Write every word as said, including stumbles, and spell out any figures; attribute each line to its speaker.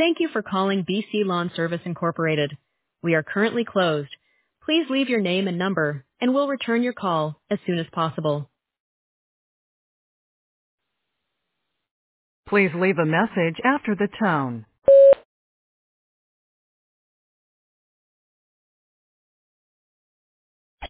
Speaker 1: Thank you for calling B C Lawn Service Incorporated. We are currently closed. Please leave your name and number, and we'll return your call as soon as possible.
Speaker 2: Please leave a message after the tone.